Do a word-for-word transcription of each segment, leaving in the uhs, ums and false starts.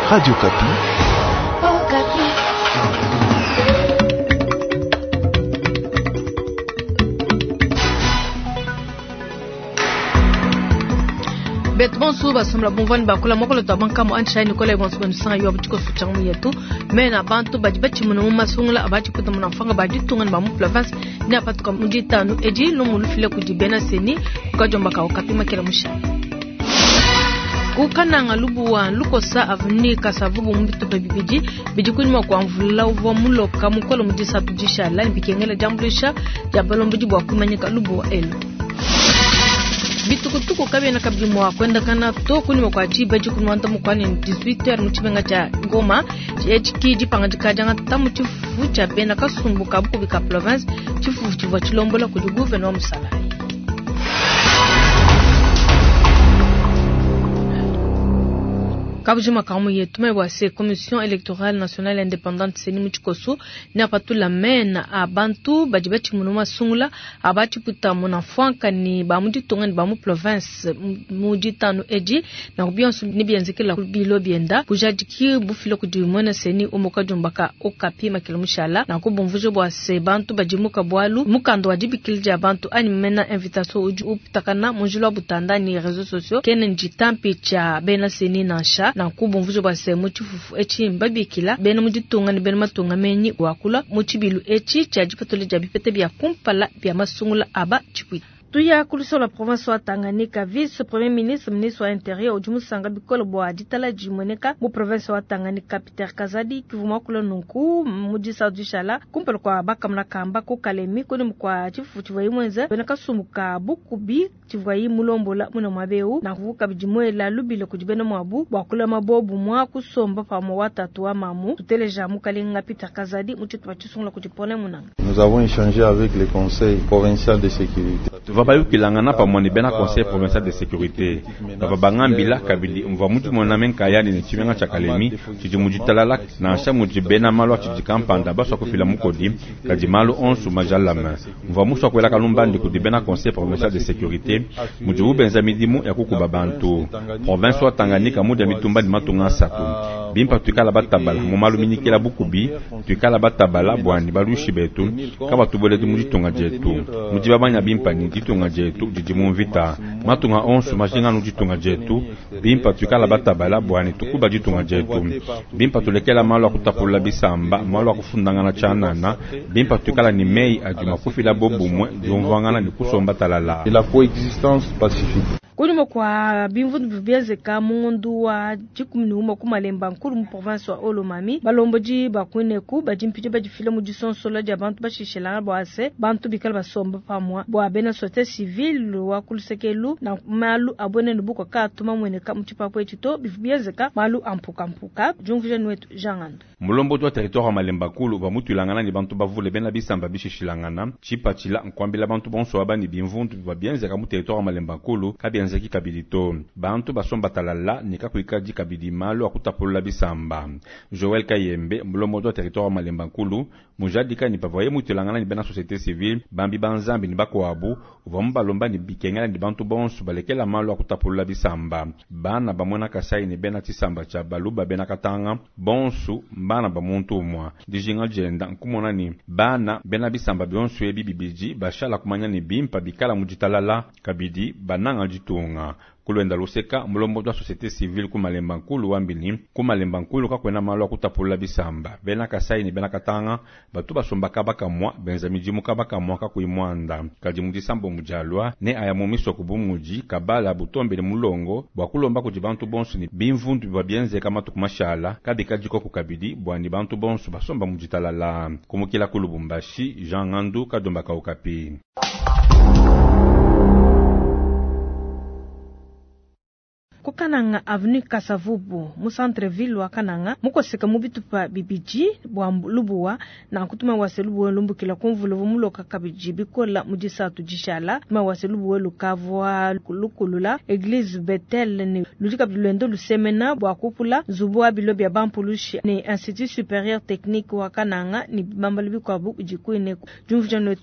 Radio Kapi. Oh, Kapi. Betbon suba somla bonvani bakula mokolo tabanka mo ancha ni kola bonso ben sanga yo abutiko suchangu yetu mena bantu bajibachi muno masungula abati kuta muna fanga badi tungan ba mu province ni apatuka mudita no eji no mulufile kujibena seni ukajomba ka ukapima kila musha kukana ngalubuwa lukosa avni kasavubu mbitu bibiji bijikunima kwa mvula uvo muloka mukolo mudisa tujisha la bikengela jambulisha jabalo mbijibwa kumanyika lubuwa elo bitukutuku kabe na kabili mwa kwenda kana to kunima kwa jiba jikunwa nta mukwani dix-huit heures muchibenga cha Goma chiki jipanga jikajanga tamu chifu cha bena kasumbuka buku bika province chifu chifu chilombola ku gouvernement musala kabujuma kamu yetume wase commission électorale nationale indépendante seni muchikosu ni apatu la mena abantu bajibachi munuma sungula abati puta muna fwanka ni bamuji tongani bamu province muji tanu eji na kubionsu ni bienzekela bilo bienda bujadiki bufilo kujimona seni umuka jumbaka okapi makilomushala na kubumvujo bwase bantu bajimuka bwalu mukando wajibikilja abantu ani mena invitation uju upitakana munjulwa butanda ni réseaux sociaux kenen jitampi cha bena seni nansha na kubu mvujo base muchifufu echi mbabikila bena mujitunga ni bena matunga menyi wakula muchibilu echi chajipatole jabipete bya kumpala bya masungula aba chipwi tuya kuliso la province wa Tanganyika vice premier ministre ministre wa intérieur ujumu sanga bikolo bwa ditala jimoneka mu province wa Tanganyika Peter Kazadi kivuma kulo nunku mujisa dushala kumpala kwa bakamna kamba ko kalemi ko ni kwa chifu chivayi mwenza bena kasumuka bukubi chivayi mulombola muna mabeu na kuvuka bijimoela lubile kujibena mwabu bwa mabobu mwa kusomba pa mo watatu wa mamu tuteleja mukalinga Peter Kazadi muchitu bachisungula kujipone munanga. Nous avons échangé avec le conseil provincial de sécurité. Vabayu kilangana pa moni bena conseil provincial de sécurité babanga mbila kabili mva mutu mona menka yani ni chimenga cha kalemi chijimujitala na sha mujibena malwa chijikampanda baso kufila mukodi kajimalo onsu majalama mva muso kwela kalumba ndi kudibena conseil provincial de sécurité mujibu benza midimu ya kukuba bantu province wa Tanganyika muda mitumba ni matunga satu bimpa tukala batabala mu maluminikela bukubi tukala batabala bwani balushi betu kaba tubole mujitunga jetu mujibabanya bimpa ni jitunga jetu jijimumvita matunga onsu majinga nu jitunga jetu bimpa tukala batabala bwani tukuba jitunga jetu bimpa tulekela malo kutapula bisamba malo kufundanga na chanana bimpa tukala ni mei ajuma kufila bobumwe jomvangana ni kusomba talala la coexistence pacifique kunimo kwa bimvundu bibieze ka mundu wa jikumni uma kumalemba nkuru mu province wa Olomami balomboji bakuneku bajimpije bajifile mu jisonsola ja bantu bashishela bwase bantu bikala basomba pamwa bwa bena société civile wa kulusekelu na malu abone nubuko ka tuma mwene ka mchipapo etito bibieze ka malu ampuka ampuka jungvije nwetu jangando mulomboji wa territoire wa malemba kulu ba mutu ilangana ni bantu bavule bena bisamba bishishilangana chipachila nkwambila bantu bonso abani bimvundu babienze ka mu territoire wa malemba kulu kabi zeki kabilito bantu basomba talala nika kuikaji kabidi malo akutapula bisamba Joël Kayembe mlomodo territoire malemba nkulu mujadika ni pavoye mutelangana ni bena société civile bambi banzambi ni bakwabu uvamba lomba ni bikengala ni bantu bonsu balekela malo akutapula bisamba bana bamona kasai ni bena tisamba cha baluba bena katanga bonsu bana bamuntu mwa dijinga jenda nkumona ni bana bena bisamba bonsu ebi bibiji bashala kumanya ni bimpa bikala mujitalala kabidi bananga jitunga kulwenda luseka mulombo wa société civile kumalemba nkulu wambili kumalemba nkulu kakwena malo kutapula bisamba bena kasai ni bena katanga batu basomba kabaka mwa benza mijimu kabaka mwa kakuimwanda kaji mudisambo mujalwa ne aya mumiso kubumuji kabala butombele mulongo bwakulomba kuti bantu bonsu ni bimvundu babienze kama tukumashala kadi kajiko kukabidi bwani bantu bonsu basomba mujitalala kumukila kulubumbashi Jean Ngandu kadomba kaukapi. Kukananga avenue Kasavubu mu centre ville wa Kananga muko seka mubitu pa bibiji bwa lubuwa na kutuma waselubu lumbukila konvulo muloka kabiji bikola mujisatu jishala ma waselubu lukavwa lukulula église Bethel ni lujika bilendo lusemena bwa kupula zubwa bilobi ya bampulushi ni institut supérieur technique wa Kananga ni bambalibi kwa bu jikuine jumvujano tu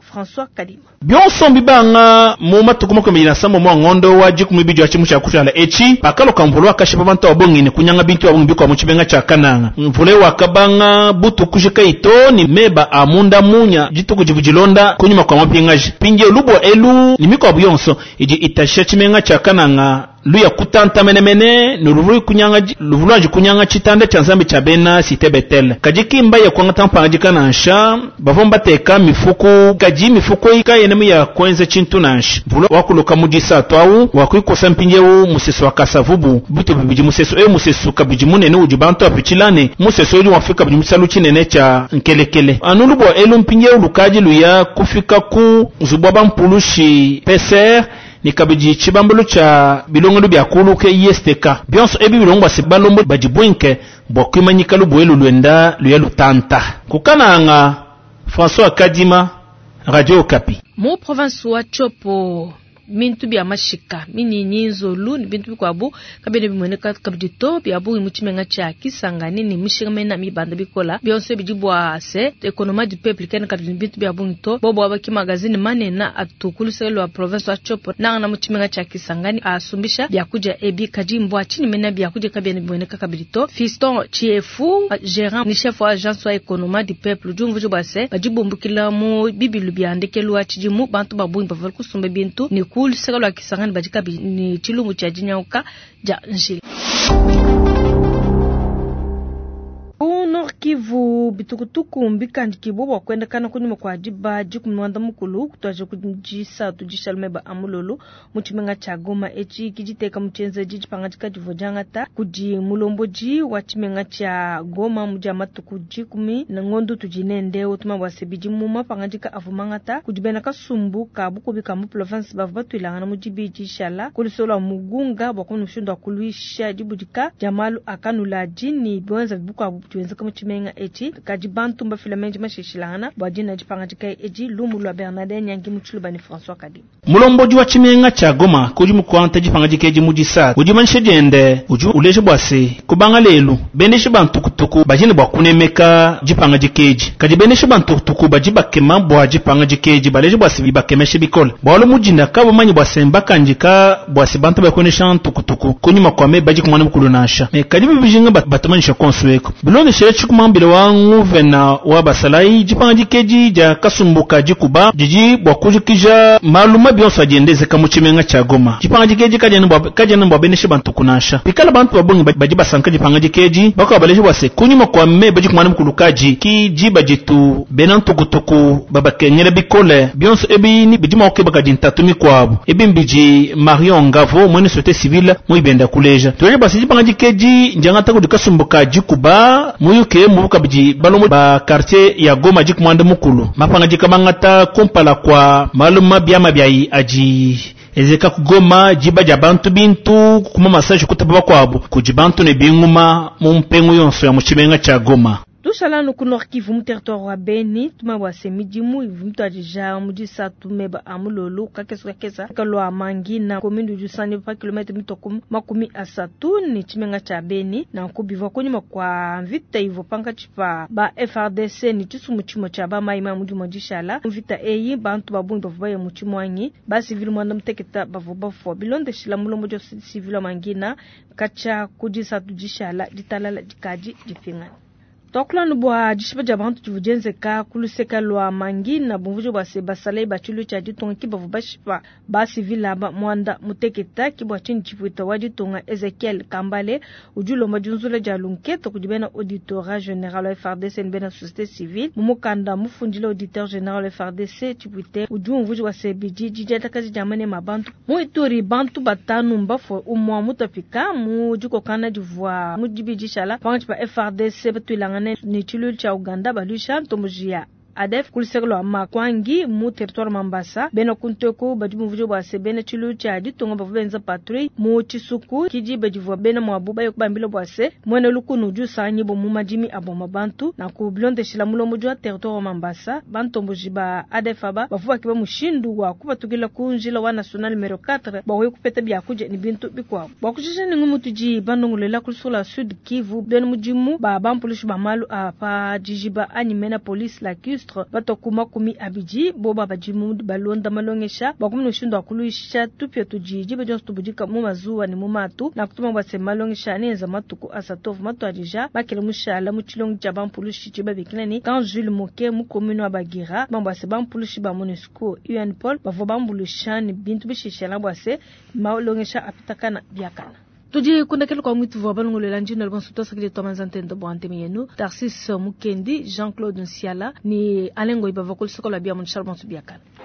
François Kadima. Bionso mbibanga muma tukuma kwa mbina sambo mwa ngondo waji kumibijo achimu cha kushala echi pakalo kamvulu wakashipa bantu wabongi ni kunyanga bintu wabongi kwa mchibenga cha kananga mvule wakabanga butu kushika ito ni meba amunda munya jitu kujibujilonda kunyuma kwa mapingaji pinje lubo elu ni miko wa bionso iji itashia chimenga cha kananga luya kutanta menemene nuruvui kunyanga luvulaji kunyanga chitande chanzambi cha bena site betel kajiki mbaye kwanga tampa ajika nansha bavomba teka mifuko kaji mifuko ika yenemu ya kwenze chintu nansha vulo wakuluka mujisa twawu wakuikosa mpinjewu museso wakasavubu buto bibiji museso e museso kabiji munene ujibanto apichilane museso uji wafika biji musalu chinene cha nkelekele anulubo elu mpinjewu lukaji luya kufika ku zubwaba mpulushi P C R ni kabiji chibambulu cha bilongo bya kuluke I S T K bionso ebi bilongo sibalombo bajibwenke bokwimanyika lubwelu lwenda luyelu tanta kukananga François Kadima Radio Okapi. Mu province wa Chopo mintu bya mashika mini nyinzo lu ni bintu kwabu kabene bimoneka kabdito byabu imuchimenga cha kisangani ni mishirmena mi banda bikola bionse bijibwa se ekonoma du peuple ken kabdin bintu byabu nto bobo abaki magazine manena atukuluselo wa province wa Chopo na na muchimenga cha kisangani asumbisha byakuja ebi kajimbwa chini mena byakuja kabene bimoneka kabdito Fiston Chiefu gérant ni chef wa agence wa ekonoma du peuple jumvu jubase bajibumbukila mu bibilu byandekelu wa chijimu bantu babu mbavol kusumba bintu ni kul sekalo akisangani bajika ni chilungu cha jinyauka ja njili Nord Kivu bitukutuku mbikandi kibobo kwenda kana kunyuma kwa jiba jikumwanda mukulu kutwaje kujisa tujishalmeba amulolo muchimenga cha Goma echi kijiteka mchenze jiji pangajika jivojanga ta kuji mulomboji wachimenga cha Goma mujama tukuji kumi na ngondu tujinende utuma wasebiji muma pangajika avumangata kujibena kasumbu kabuko bika mu province bavatu ilangana mujibiji shala kulisola mugunga bakonu shunda kuluisha jibujika jamalu akanula jini bwanza bibuka butuenza kama chimenga echi kajibantu mba filamenji mashishilana bwajina jipanga jikae eji lumu lwa Bernardin nyangi mchuluba ni François Kadima mulomboji wa chimenga cha Goma kuji mukwanta jipanga jikeji mujisa ujimanishe jende uju uleje bwase kubanga lelu beneshe bantukutuku bajini bwakunemeka jipanga jikeji kajibeneshe bantukutuku bajiba kema bwa jipanga jikeji baleje bwase bibakemeshe bikola bwalo mujinda kabo manyi bwase mbakanjika bwase bantu bakonesha tukutuku kunyuma kwa me baji kumwana mukulu nasha me kajibi bijinga batumanisha konsueko bilonge shire chikumambile wangu vena wabasalai jipanga jikeji ja kasumbuka jikuba jiji bwakujikija maluma bionso ajendeze kamuchimenga cha Goma jipanga jikeji kajana mbwa kajana mbwa beneshe bantu kunasha pikala bantu babungi bajiba sanka jipanga jikeji bako baleje bwase kunyuma kwa me baji kumwana mukulukaji ki jiba jitu benantu kutuku babakenyere bikole bionso ebi ni bijima oke bakaji ntatumi kwabo ebi mbiji Marion Ngavo mwene sote civile muibenda kuleja tuweje basi jipanga jikeji njangata kudikasumbuka jikuba muyuke mubuka biji balomo ba quartier ya Goma jikumwanda mukulu mapanga jikamangata kompala kwa maluma byama byai aji ezeka kugoma jiba jabantu bintu kuma masaje kutaba kwabo kujibantu ne binguma mu mpengu yonso ya muchibenga cha Goma Tushala no Nord Kivu mu territoire wa Beni tuma bwase midimu ivumtu ajija mujisa tumeba amulolo kakeso kakesa kalwa mangina commune du cent neuf kilomètres mitokum makumi asatu ni chimenga cha Beni na kubiva kunyuma kwa vita ivo panga chipa ba F R D C ni tsumu chimo cha ba maima mudu mojishala vita eyi bantu babundu bavuye mu chimwanyi ba civil mwanda mteketa bavuba fo bilonde shila mulombo jo civil mangina kacha kujisa tujishala ditalala dikaji difinga Tokla nubwa jishiba jabantu tuvujenze ka kuluseka lwa mangi na bumvujo bwa seba salai bachulu cha jitonga kiba vubashipa basi vila ba mwanda muteketa kiba chini chifuita wajitonga Ezekiel Kambale ujulo majunzula jalunketo kujibena auditora general F R D C nbena société civile mumukanda mufunjila auditeur general F R D C chifuite uju mvujo wa sebiji jijata kazi jamane mabantu muituri bantu batanu mbafo umwa mutafika mujuko kana jivwa mujibijishala panchipa F R D C batuilanga ni chilul cha Uganda balusha ntomujia adef kuliseklo makwangi mu territoire Mambasa beno kuntoko bajimu vujo bwa sebene chilul cha ditonga bavubenza patrouille mu chisuku kiji bajivu bena mwabuba yokubambilo bwase mwene lukunu ju sanyi bo mu majimi abo mabantu na ku blonde shilamulo mu jwa territoire Mambasa bantombujiba adef aba bavuwa kiba mushindu wa kuba tugila kunjila wa national numero quatre ba kupeta bya kuje ni bintu bikwa ba kujisha ni ngumutuji bandongulela kulisula sud Kivu beno mujimu ba bampulish ba malu apa jijiba animena police la Q ministre batokuma kumi abiji boba bajimu balonda malongesha bakumno shindo akuluisha tupia tujiji bajonsto tubujika mu mazuwa ni mu matu na kutuma bwase malongesha neza matuku asatofu matu ajija bakele mushala mu chilongi cha bampulushi chiba bikinani kan Jules Moke mu commune wa Bagira bambwase bampulushi ba MONUSCO U N Paul bavo bambulushani bintu bishishala bwase malongesha apitakana biakana Tudi kuna kele kwa mwitu vwa balungu lelanji na lwansuto sakili tomanzantendo bwante miyenu Tarsis Mukendi Jean-Claude Nsiala ni alengo ibavakul sokola biya mwanshal mwansu biakana